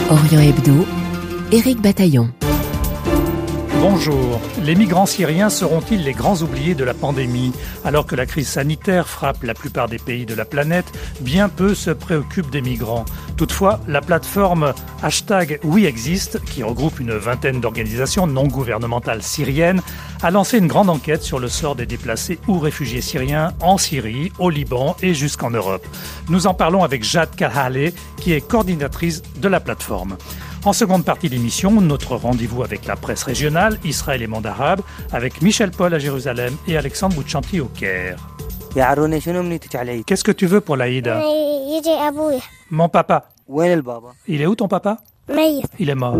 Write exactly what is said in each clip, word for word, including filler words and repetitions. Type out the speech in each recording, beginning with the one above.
Orient Hebdo, Éric Bataillon. Bonjour. Les migrants syriens seront-ils les grands oubliés de la pandémie? Alors que la crise sanitaire frappe la plupart des pays de la planète, bien peu se préoccupent des migrants. Toutefois, la plateforme hashtag WeExist, qui regroupe une vingtaine d'organisations non gouvernementales syriennes, a lancé une grande enquête sur le sort des déplacés ou réfugiés syriens en Syrie, au Liban et jusqu'en Europe. Nous en parlons avec Jad Kahale, qui est coordinatrice de la plateforme. En seconde partie d'émission, notre rendez-vous avec la presse régionale, Israël et monde arabe, avec Michel Paul à Jérusalem et Alexandre Bouchanti au Caire. Qu'est-ce que tu veux pour l'Aïd? Mon papa. Il est où ton papa? Il est mort.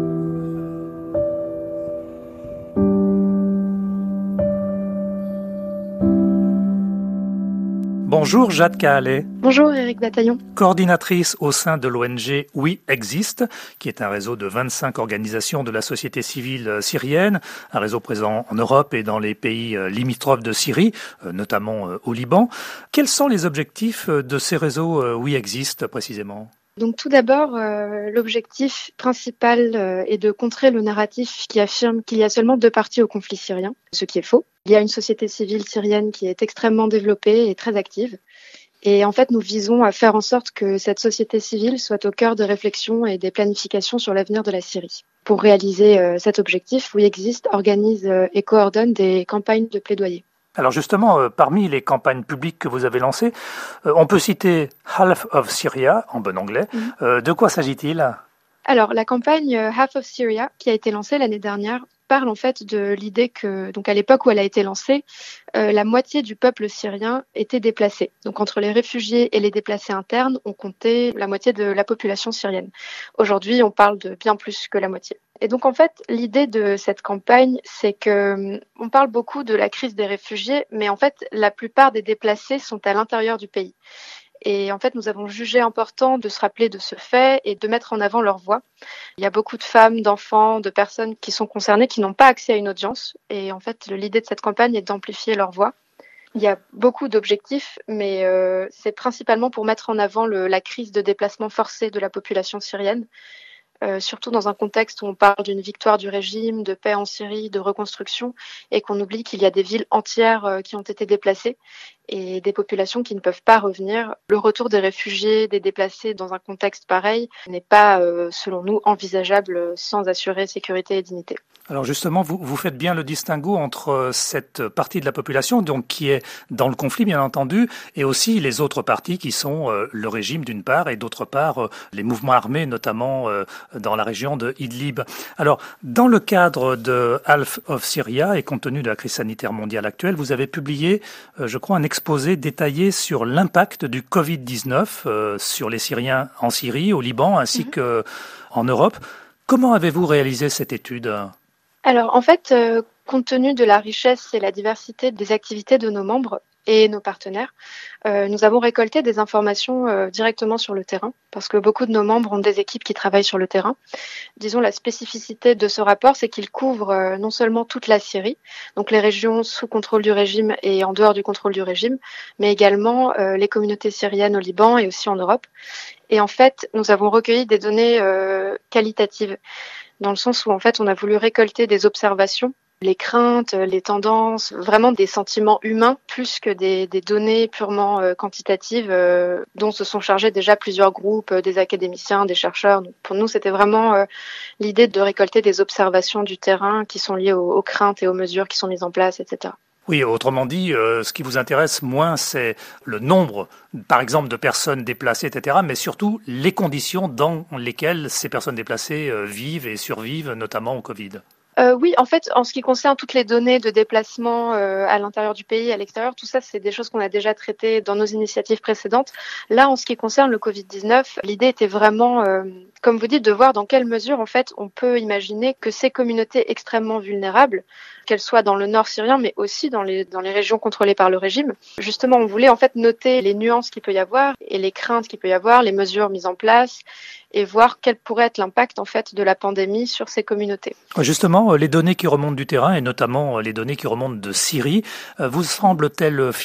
Bonjour Jad Kahale. Bonjour Éric Bataillon. Coordinatrice au sein de l'O N G WeExist, qui est un réseau de vingt-cinq organisations de la société civile syrienne, un réseau présent en Europe et dans les pays limitrophes de Syrie, notamment au Liban. Quels sont les objectifs de ces réseaux WeExist précisément ? Donc tout d'abord, euh, l'objectif principal euh, est de contrer le narratif qui affirme qu'il y a seulement deux parties au conflit syrien, ce qui est faux. Il y a une société civile syrienne qui est extrêmement développée et très active. Et en fait, nous visons à faire en sorte que cette société civile soit au cœur des réflexions et des planifications sur l'avenir de la Syrie. Pour réaliser euh, cet objectif, WeExist organise euh, et coordonne des campagnes de plaidoyer. Alors justement, euh, parmi les campagnes publiques que vous avez lancées, euh, on peut citer Half of Syria, en bon anglais. Mmh. Euh, de quoi s'agit-il ? Alors, la campagne Half of Syria, qui a été lancée l'année dernière, parle en fait de l'idée que, donc à l'époque où elle a été lancée, euh, la moitié du peuple syrien était déplacé. Donc entre les réfugiés et les déplacés internes, on comptait la moitié de la population syrienne. Aujourd'hui, on parle de bien plus que la moitié. Et donc en fait, l'idée de cette campagne, c'est que on parle beaucoup de la crise des réfugiés, mais en fait, la plupart des déplacés sont à l'intérieur du pays. Et en fait, nous avons jugé important de se rappeler de ce fait et de mettre en avant leur voix. Il y a beaucoup de femmes, d'enfants, de personnes qui sont concernées, qui n'ont pas accès à une audience. Et en fait, l'idée de cette campagne est d'amplifier leur voix. Il y a beaucoup d'objectifs, mais euh, c'est principalement pour mettre en avant le, la crise de déplacement forcé de la population syrienne. Euh, surtout dans un contexte où on parle d'une victoire du régime, de paix en Syrie, de reconstruction, et qu'on oublie qu'il y a des villes entières euh, qui ont été déplacées et des populations qui ne peuvent pas revenir. Le retour des réfugiés, des déplacés dans un contexte pareil n'est pas, euh, selon nous, envisageable sans assurer sécurité et dignité. Alors justement, vous, vous faites bien le distinguo entre cette partie de la population, donc qui est dans le conflit bien entendu, et aussi les autres parties qui sont euh, le régime d'une part, et d'autre part euh, les mouvements armés, notamment euh, dans la région de Idlib. Alors, dans le cadre de Half of Syria, et compte tenu de la crise sanitaire mondiale actuelle, vous avez publié, euh, je crois, un exposé détaillé sur l'impact du covid dix-neuf euh, sur les Syriens en Syrie, au Liban, ainsi mmh. qu'en Europe. Comment avez-vous réalisé cette étude ? Alors, en fait, euh, compte tenu de la richesse et la diversité des activités de nos membres et nos partenaires, euh, nous avons récolté des informations euh, directement sur le terrain, parce que beaucoup de nos membres ont des équipes qui travaillent sur le terrain. Disons, la spécificité de ce rapport, c'est qu'il couvre euh, non seulement toute la Syrie, donc les régions sous contrôle du régime et en dehors du contrôle du régime, mais également euh, les communautés syriennes au Liban et aussi en Europe. Et en fait, nous avons recueilli des données euh, qualitatives, dans le sens où en fait on a voulu récolter des observations, les craintes, les tendances, vraiment des sentiments humains plus que des, des données purement euh, quantitatives euh, dont se sont chargés déjà plusieurs groupes, euh, des académiciens, des chercheurs. Donc, pour nous, c'était vraiment euh, l'idée de récolter des observations du terrain qui sont liées aux, aux craintes et aux mesures qui sont mises en place, et cetera. Oui, autrement dit, euh, ce qui vous intéresse moins, c'est le nombre, par exemple, de personnes déplacées, et cetera, mais surtout les conditions dans lesquelles ces personnes déplacées euh, vivent et survivent, notamment au Covid. Euh, oui, en fait, en ce qui concerne toutes les données de déplacement euh, à l'intérieur du pays, à l'extérieur, tout ça, c'est des choses qu'on a déjà traitées dans nos initiatives précédentes. Là, en ce qui concerne le covid dix-neuf, l'idée était vraiment, euh, comme vous dites, de voir dans quelle mesure, en fait, on peut imaginer que ces communautés extrêmement vulnérables, qu'elles soient dans le nord syrien, mais aussi dans les, dans les régions contrôlées par le régime. Justement, on voulait en fait noter les nuances qu'il peut y avoir et les craintes qu'il peut y avoir, les mesures mises en place et voir quel pourrait être l'impact en fait de la pandémie sur ces communautés. Justement, les données qui remontent du terrain et notamment les données qui remontent de Syrie, vous semblent-elles fiables ?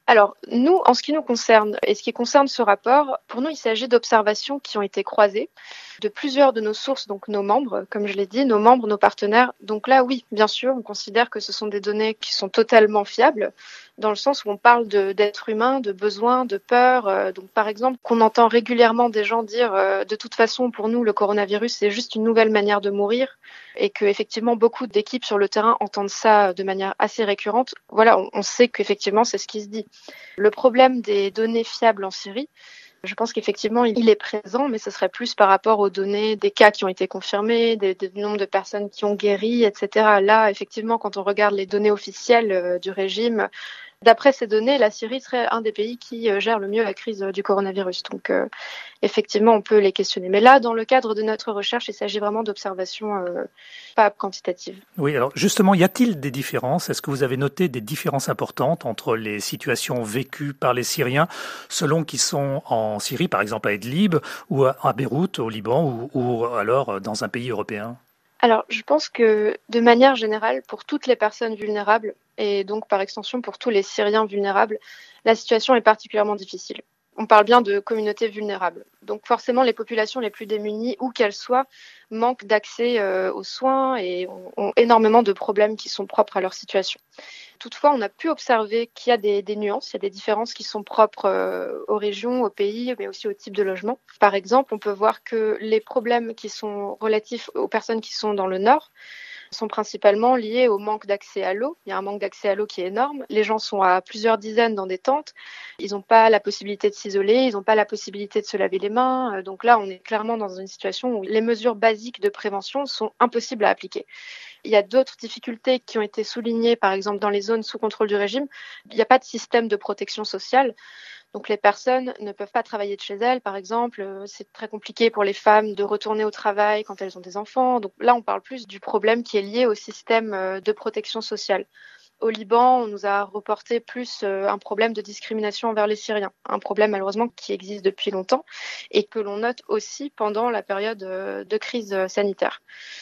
Alors, nous, en ce qui nous concerne, et ce qui concerne ce rapport, pour nous, il s'agit d'observations qui ont été croisées de plusieurs de nos sources, donc nos membres, comme je l'ai dit, nos membres, nos partenaires. Donc là, oui, bien sûr, on considère que ce sont des données qui sont totalement fiables, dans le sens où on parle de, d'êtres humains, de besoins, de peurs. Euh, donc, par exemple, qu'on entend régulièrement des gens dire euh, de toute façon, pour nous, le coronavirus, c'est juste une nouvelle manière de mourir, et que effectivement, beaucoup d'équipes sur le terrain entendent ça de manière assez récurrente. Voilà, on, on sait qu'effectivement, c'est ce qui se dit. Le problème des données fiables en Syrie, je pense qu'effectivement, il est présent, mais ce serait plus par rapport aux données des cas qui ont été confirmés, des, des nombres de personnes qui ont guéri, et cetera. Là, effectivement, quand on regarde les données officielles euh, du régime, d'après ces données, la Syrie serait un des pays qui euh, gère le mieux la crise euh, du coronavirus. Donc, euh, effectivement, on peut les questionner. Mais là, dans le cadre de notre recherche, il s'agit vraiment d'observations euh, pas quantitatives. Oui, alors justement, y a-t-il des différences? Est-ce que vous avez noté des différences importantes entre les situations vécues par les Syriens selon qu'ils sont en Syrie, par exemple à Idlib, ou à Beyrouth, au Liban, ou, ou alors dans un pays européen? Alors, je pense que de manière générale, pour toutes les personnes vulnérables, et donc par extension pour tous les Syriens vulnérables, la situation est particulièrement difficile. On parle bien de communautés vulnérables. Donc forcément, les populations les plus démunies, où qu'elles soient, manquent d'accès euh, aux soins et ont, ont énormément de problèmes qui sont propres à leur situation. Toutefois, on a pu observer qu'il y a des, des nuances, il y a des différences qui sont propres euh, aux régions, aux pays, mais aussi au type de logement. Par exemple, on peut voir que les problèmes qui sont relatifs aux personnes qui sont dans le nord sont principalement liés au manque d'accès à l'eau. Il y a un manque d'accès à l'eau qui est énorme. Les gens sont à plusieurs dizaines dans des tentes. Ils n'ont pas la possibilité de s'isoler, ils n'ont pas la possibilité de se laver les mains. Donc là, on est clairement dans une situation où les mesures basiques de prévention sont impossibles à appliquer. Il y a d'autres difficultés qui ont été soulignées, par exemple dans les zones sous contrôle du régime. Il n'y a pas de système de protection sociale. Donc les personnes ne peuvent pas travailler de chez elles, par exemple. C'est très compliqué pour les femmes de retourner au travail quand elles ont des enfants. Donc là, on parle plus du problème qui est lié au système de protection sociale. Au Liban, on nous a reporté plus un problème de discrimination envers les Syriens, un problème malheureusement qui existe depuis longtemps et que l'on note aussi pendant la période de crise sanitaire.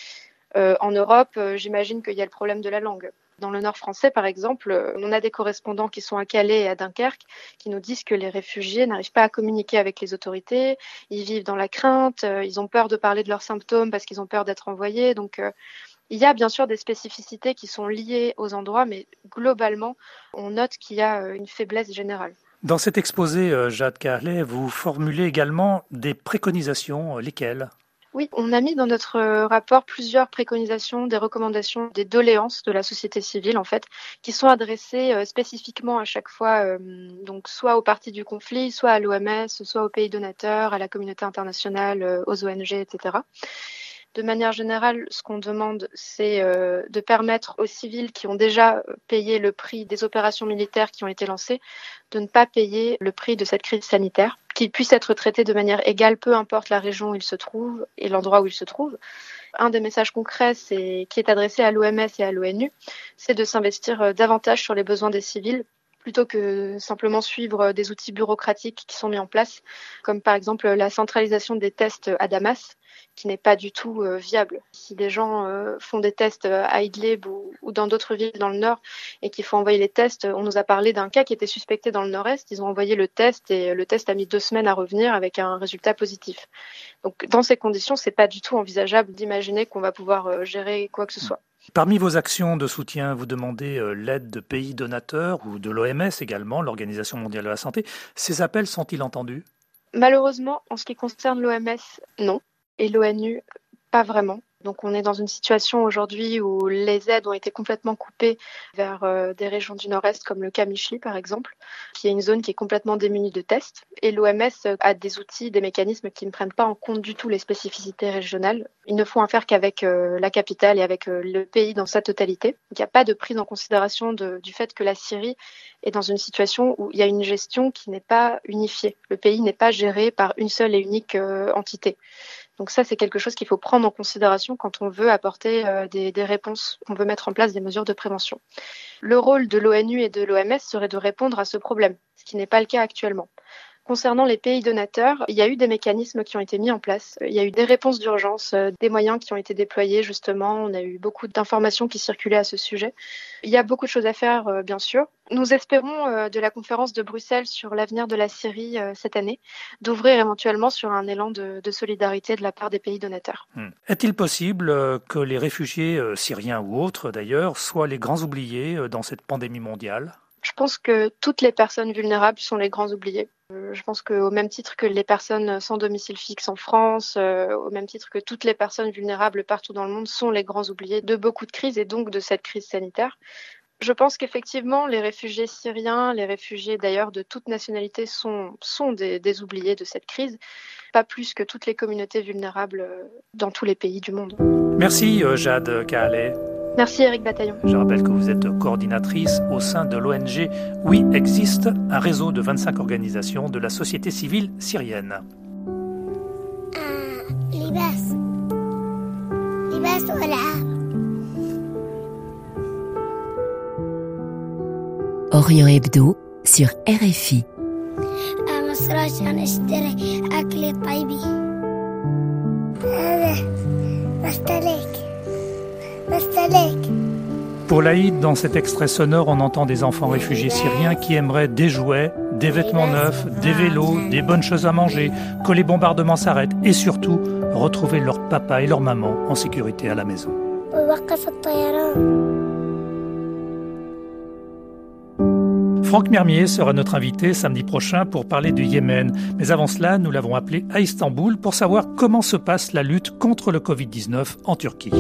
Euh, en Europe, euh, j'imagine qu'il y a le problème de la langue. Dans le nord français, par exemple, euh, on a des correspondants qui sont à Calais et à Dunkerque qui nous disent que les réfugiés n'arrivent pas à communiquer avec les autorités, ils vivent dans la crainte, euh, ils ont peur de parler de leurs symptômes parce qu'ils ont peur d'être envoyés. Donc, euh, il y a bien sûr des spécificités qui sont liées aux endroits, mais globalement, on note qu'il y a une faiblesse générale. Dans cet exposé, euh, Jade Carlet, vous formulez également des préconisations, lesquelles ? Oui, on a mis dans notre rapport plusieurs préconisations, des recommandations, des doléances de la société civile en fait, qui sont adressées euh, spécifiquement à chaque fois, euh, donc soit aux parties du conflit, soit à l'O M S, soit aux pays donateurs, à la communauté internationale, euh, aux O N G, et cetera. De manière générale, ce qu'on demande, c'est euh, de permettre aux civils qui ont déjà payé le prix des opérations militaires qui ont été lancées, de ne pas payer le prix de cette crise sanitaire, qu'ils puissent être traités de manière égale, peu importe la région où ils se trouvent et l'endroit où ils se trouvent. Un des messages concrets c'est, qui est adressé à l'O M S et à l'ONU, c'est de s'investir davantage sur les besoins des civils, plutôt que simplement suivre des outils bureaucratiques qui sont mis en place, comme par exemple la centralisation des tests à Damas, qui n'est pas du tout euh, viable. Si des gens euh, font des tests à Idlib ou, ou dans d'autres villes dans le nord et qu'il faut envoyer les tests, on nous a parlé d'un cas qui était suspecté dans le nord-est, ils ont envoyé le test et le test a mis deux semaines à revenir avec un résultat positif. Donc dans ces conditions, c'est pas du tout envisageable d'imaginer qu'on va pouvoir euh, gérer quoi que ce soit. Parmi vos actions de soutien, vous demandez l'aide de pays donateurs ou de l'O M S également, l'Organisation mondiale de la santé. Ces appels sont-ils entendus ? Malheureusement, en ce qui concerne l'O M S, non. Et l'ONU, pas vraiment. Donc on est dans une situation aujourd'hui où les aides ont été complètement coupées vers euh, des régions du nord-est comme le Kamishli par exemple, qui est une zone qui est complètement démunie de tests. Et l'O M S a des outils, des mécanismes qui ne prennent pas en compte du tout les spécificités régionales. Ils ne font affaire qu'avec euh, la capitale et avec euh, le pays dans sa totalité. Donc il n'y a pas de prise en considération de, du fait que la Syrie est dans une situation où il y a une gestion qui n'est pas unifiée. Le pays n'est pas géré par une seule et unique euh, entité. Donc ça, c'est quelque chose qu'il faut prendre en considération quand on veut apporter euh, des, des réponses, qu'on veut mettre en place des mesures de prévention. Le rôle de l'ONU et de l'O M S serait de répondre à ce problème, ce qui n'est pas le cas actuellement. Concernant les pays donateurs, il y a eu des mécanismes qui ont été mis en place. Il y a eu des réponses d'urgence, des moyens qui ont été déployés justement. On a eu beaucoup d'informations qui circulaient à ce sujet. Il y a beaucoup de choses à faire, bien sûr. Nous espérons de la conférence de Bruxelles sur l'avenir de la Syrie cette année, d'ouvrir éventuellement sur un élan de, de solidarité de la part des pays donateurs. Hmm. Est-il possible que les réfugiés syriens ou autres d'ailleurs soient les grands oubliés dans cette pandémie mondiale ? Je pense que toutes les personnes vulnérables sont les grands oubliés. Je pense qu'au même titre que les personnes sans domicile fixe en France, euh, au même titre que toutes les personnes vulnérables partout dans le monde sont les grands oubliés de beaucoup de crises et donc de cette crise sanitaire. Je pense qu'effectivement, les réfugiés syriens, les réfugiés d'ailleurs de toute nationalité sont, sont des, des oubliés de cette crise, pas plus que toutes les communautés vulnérables dans tous les pays du monde. Merci Jade Kahalé. Merci Éric Bataillon. Je rappelle que vous êtes coordinatrice au sein de l'O N G Oui Existe, un réseau de vingt-cinq organisations de la société civile syrienne. لباس لباس والعاب. Orient Hebdo sur R F I. مصر عشان اشتري أكل طيبي. مستلك. Pour l'Aïd, dans cet extrait sonore, on entend des enfants réfugiés syriens qui aimeraient des jouets, des vêtements neufs, des vélos, des bonnes choses à manger, que les bombardements s'arrêtent et surtout retrouver leur papa et leur maman en sécurité à la maison. Franck Mermier sera notre invité samedi prochain pour parler du Yémen. Mais avant cela, nous l'avons appelé à Istanbul pour savoir comment se passe la lutte contre le covid dix-neuf en Turquie.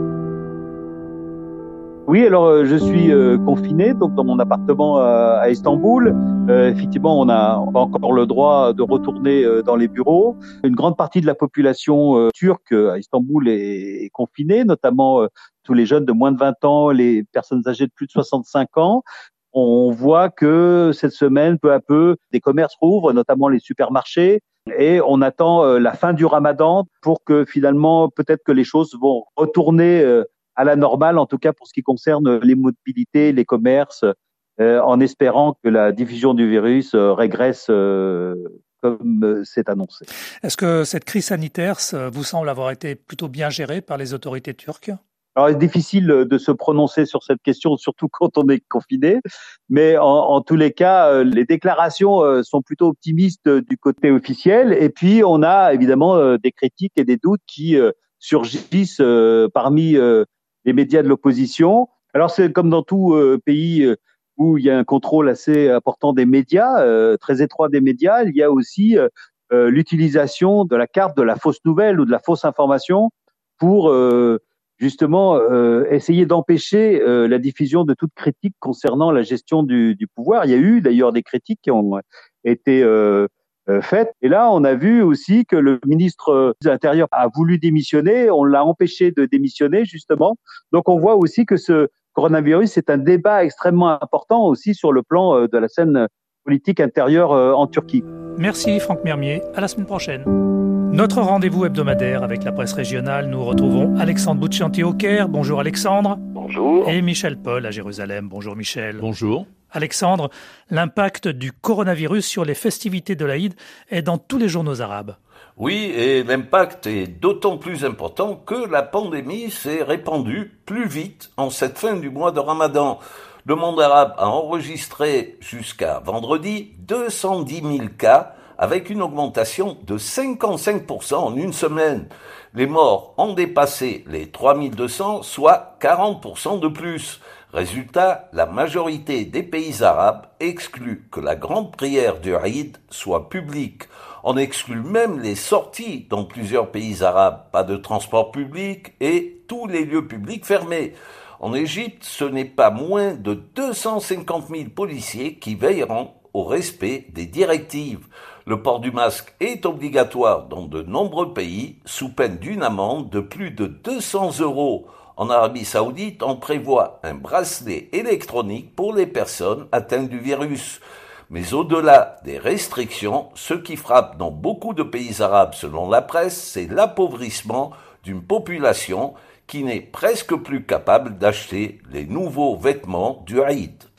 Oui, alors euh, je suis euh, confiné donc dans mon appartement euh, à Istanbul. Euh, effectivement, on a, on a encore le droit de retourner euh, dans les bureaux. Une grande partie de la population euh, turque à Istanbul est, est confinée, notamment euh, tous les jeunes de moins de vingt ans, les personnes âgées de plus de soixante-cinq ans. On voit que cette semaine, peu à peu, des commerces rouvrent, notamment les supermarchés. Et on attend euh, la fin du Ramadan pour que finalement, peut-être que les choses vont retourner euh, à la normale, en tout cas pour ce qui concerne les mobilités, les commerces, euh, en espérant que la diffusion du virus euh, régresse euh, comme euh, c'est annoncé. Est-ce que cette crise sanitaire vous semble avoir été plutôt bien gérée par les autorités turques ? Alors, c'est difficile de se prononcer sur cette question, surtout quand on est confiné. Mais en, en tous les cas, les déclarations sont plutôt optimistes du côté officiel. Et puis, on a évidemment des critiques et des doutes qui surgissent parmi les médias de l'opposition. Alors, c'est comme dans tout pays où il y a un contrôle assez important des médias, très étroit des médias. Il y a aussi l'utilisation de la carte de la fausse nouvelle ou de la fausse information pour justement euh, essayer d'empêcher euh, la diffusion de toute critique concernant la gestion du, du pouvoir. Il y a eu d'ailleurs des critiques qui ont été euh, euh, faites. Et là, on a vu aussi que le ministre de l'Intérieur a voulu démissionner. On l'a empêché de démissionner, justement. Donc, on voit aussi que ce coronavirus est un débat extrêmement important aussi sur le plan euh, de la scène politique intérieure euh, en Turquie. Merci Franck Mermier. À la semaine prochaine. Notre rendez-vous hebdomadaire avec la presse régionale, nous retrouvons Alexandre Bouchanti au Caire. Bonjour Alexandre. Bonjour. Et Michel Paul à Jérusalem. Bonjour Michel. Bonjour. Alexandre, l'impact du coronavirus sur les festivités de l'Aïd est dans tous les journaux arabes. Oui, et l'impact est d'autant plus important que la pandémie s'est répandue plus vite en cette fin du mois de Ramadan. Le monde arabe a enregistré jusqu'à vendredi deux cent dix mille cas, avec une augmentation de cinquante-cinq pour cent en une semaine. Les morts ont dépassé les trois mille deux cents, soit quarante pour cent de plus. Résultat, la majorité des pays arabes excluent que la grande prière du Eid soit publique. On exclut même les sorties dans plusieurs pays arabes, pas de transport public et tous les lieux publics fermés. En Égypte, ce n'est pas moins de deux cent cinquante mille policiers qui veilleront au respect des directives. Le port du masque est obligatoire dans de nombreux pays, sous peine d'une amende de plus de deux cents euros. En Arabie Saoudite, on prévoit un bracelet électronique pour les personnes atteintes du virus. Mais au-delà des restrictions, ce qui frappe dans beaucoup de pays arabes, selon la presse, c'est l'appauvrissement d'une population qui n'est presque plus capable d'acheter les nouveaux vêtements du Eid.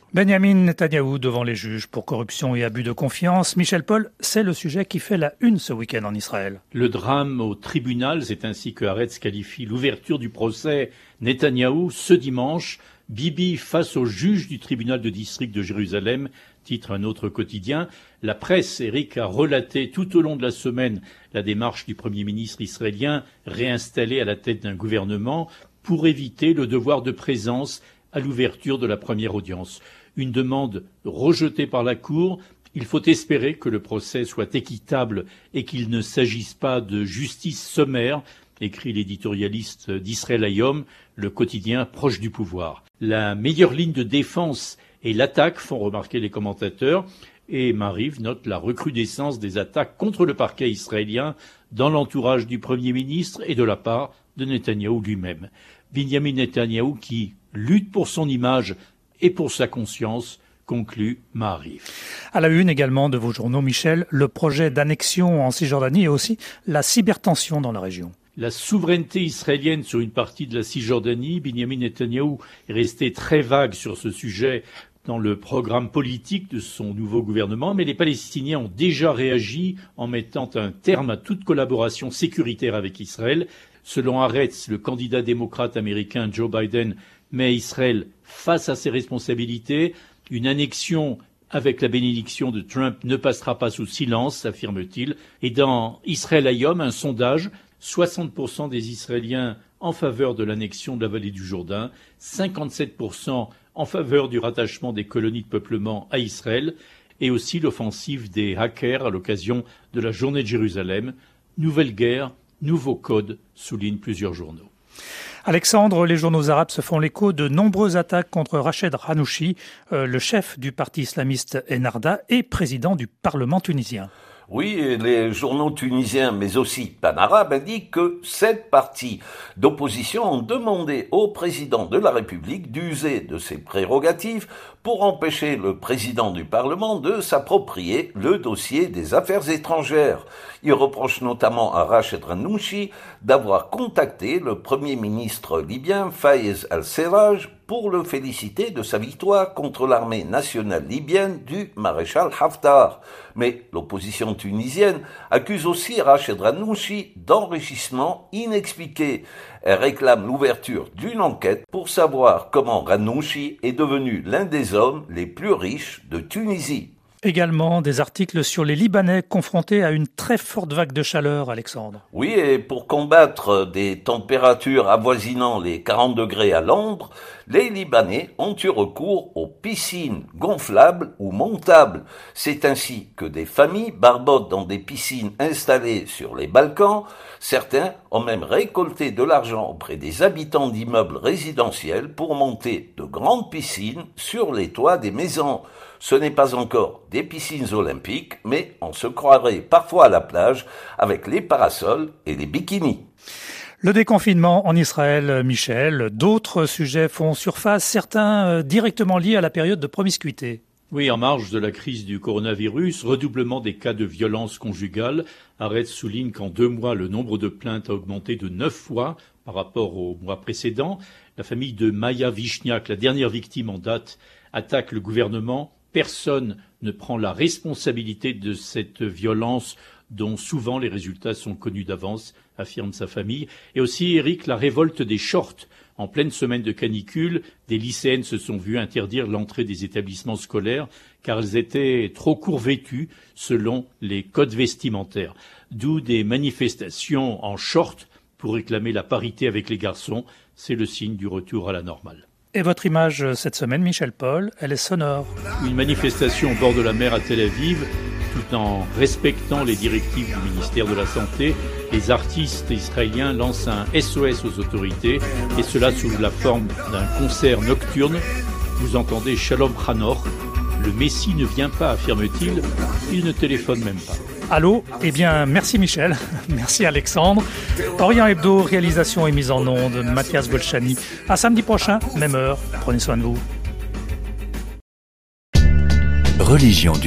Benjamin Netanyahou devant les juges pour corruption et abus de confiance. Michel Paul, c'est le sujet qui fait la une ce week-end en Israël. Le drame au tribunal, c'est ainsi que Haaretz qualifie l'ouverture du procès Netanyahou ce dimanche. Bibi face au juge du tribunal de district de Jérusalem, titre un autre quotidien. La presse, Eric, a relaté tout au long de la semaine la démarche du Premier ministre israélien réinstallé à la tête d'un gouvernement pour éviter le devoir de présence à l'ouverture de la première audience. Une demande rejetée par la Cour. Il faut espérer que le procès soit équitable et qu'il ne s'agisse pas de justice sommaire, écrit l'éditorialiste d'Israël Hayom, le quotidien proche du pouvoir. La meilleure ligne de défense est l'attaque, font remarquer les commentateurs, et Maariv note la recrudescence des attaques contre le parquet israélien dans l'entourage du Premier ministre et de la part de Netanyahou lui-même. Benjamin Netanyahou qui lutte pour son image et pour sa conscience, conclut Maariv. À la une également de vos journaux, Michel, le projet d'annexion en Cisjordanie et aussi la cybertension dans la région. La souveraineté israélienne sur une partie de la Cisjordanie, Benjamin Netanyahou est resté très vague sur ce sujet dans le programme politique de son nouveau gouvernement, mais les Palestiniens ont déjà réagi en mettant un terme à toute collaboration sécuritaire avec Israël. Selon Haaretz, le candidat démocrate américain Joe Biden met Israël face à ses responsabilités. Une annexion avec la bénédiction de Trump ne passera pas sous silence, affirme-t-il. Et dans Israël Hayom, un sondage, soixante pour cent des Israéliens en faveur de l'annexion de la vallée du Jourdain, cinquante-sept pour cent en faveur du rattachement des colonies de peuplement à Israël, et aussi l'offensive des hackers à l'occasion de la journée de Jérusalem. Nouvelle guerre, nouveau code, soulignent plusieurs journaux. Alexandre, les journaux arabes se font l'écho de nombreuses attaques contre Rached Ghannouchi, euh, le chef du parti islamiste Ennahda et président du Parlement tunisien. Oui, les journaux tunisiens, mais aussi panarabes, indiquent que sept partis d'opposition ont demandé au président de la République d'user de ses prérogatives pour empêcher le président du Parlement de s'approprier le dossier des affaires étrangères. Ils reprochent notamment à Rached Ghannouchi d'avoir contacté le Premier ministre libyen Fayez al-Serraj pour le féliciter de sa victoire contre l'armée nationale libyenne du maréchal Haftar. Mais l'opposition tunisienne accuse aussi Rached Ghannouchi d'enrichissement inexpliqué. Elle réclame l'ouverture d'une enquête pour savoir comment Ghannouchi est devenu l'un des hommes les plus riches de Tunisie. Également des articles sur les Libanais confrontés à une très forte vague de chaleur, Alexandre. Oui, et pour combattre des températures avoisinant les quarante degrés à l'ombre, les Libanais ont eu recours aux piscines gonflables ou montables. C'est ainsi que des familles barbotent dans des piscines installées sur les Balkans. Certains ont même récolté de l'argent auprès des habitants d'immeubles résidentiels pour monter de grandes piscines sur les toits des maisons. Ce n'est pas encore des piscines olympiques, mais on se croirait parfois à la plage avec les parasols et les bikinis. Le déconfinement en Israël, Michel, d'autres sujets font surface, certains directement liés à la période de promiscuité. Oui, en marge de la crise du coronavirus, redoublement des cas de violence conjugale. Haaretz souligne qu'en deux mois, le nombre de plaintes a augmenté de neuf fois par rapport au mois précédent. La famille de Maya Vishniak, la dernière victime en date, attaque le gouvernement. Personne ne prend la responsabilité de cette violence dont souvent les résultats sont connus d'avance, affirme sa famille. Et aussi, Eric, la révolte des shorts. En pleine semaine de canicule, des lycéennes se sont vues interdire l'entrée des établissements scolaires car elles étaient trop court vêtues selon les codes vestimentaires. D'où des manifestations en short pour réclamer la parité avec les garçons. C'est le signe du retour à la normale. Et votre image cette semaine, Michel Paul, elle est sonore. Une manifestation au bord de la mer à Tel Aviv, tout en respectant les directives du ministère de la Santé. Les artistes israéliens lancent un S O S aux autorités, et cela sous la forme d'un concert nocturne. Vous entendez Shalom Hanor. Le Messie ne vient pas, affirme-t-il. Il ne téléphone même pas. Allô ? Eh bien, merci Michel, merci Alexandre. Orient Hebdo, réalisation et mise en onde, Mathias Golchani. À samedi prochain, même heure. Prenez soin de vous. Religion du